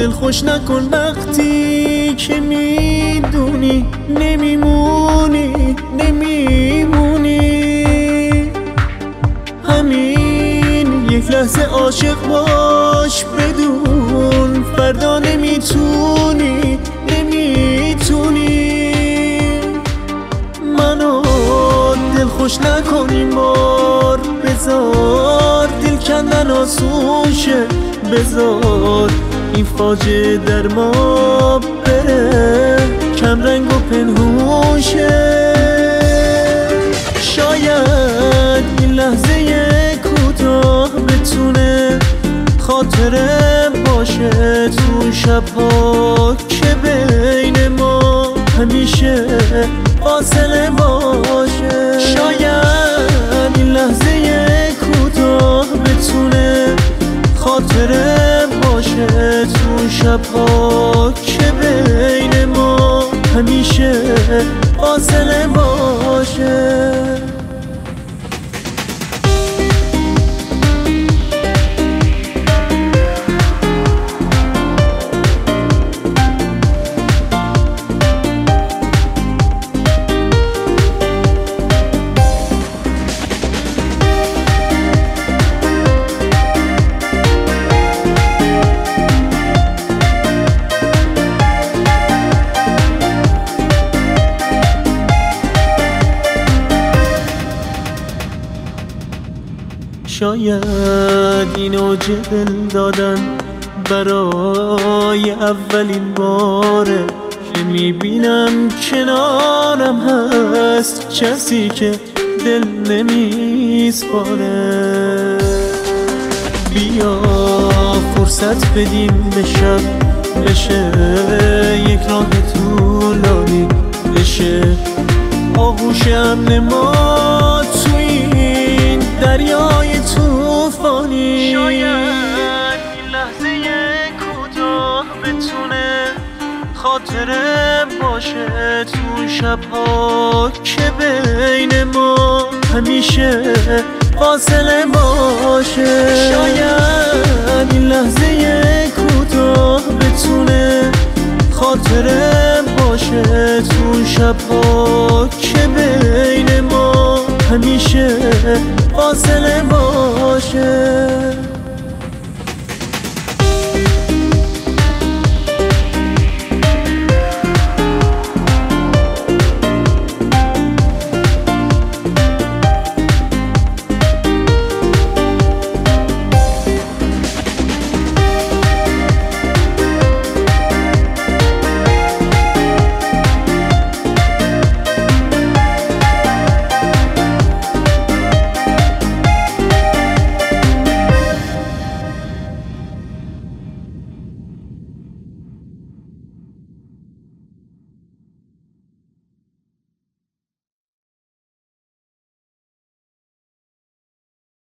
دل خوش نکن وقتی که میدونی نمیمونی همین یک لحظه عاشق باش بدون فردا نمیتونی منو دل خوش نکن این بار، بذار دل کندن آسون شه، بذار این فاجعه در ما بره کم رنگ و پنهون شه. شاید این لحظه کوتاه بتونه خاطره باشه تو شب‌ها که بین ما همیشه فاصله باشه. شاید این لحظه کوتاه بتونه خاطره باشه تو شب‌ها که بین ما همیشه فاصله باشه. شاید این اوج دل دادن برای اولین باره که میبینم کنارم هست کسی که دل نمیسپاره. بیا فرصت بدیم به شب بشه یک راه طولانی، بشه آغوش امن ما تو این دریای طوفانی. شاید این لحظه کوتاه بتونه خاطره باشه تو شب‌ها که بین ما همیشه فاصله باشه. شاید این لحظه کوتاه بتونه خاطره باشه تو شب‌ها که بین ما همیشه فاصله باشه.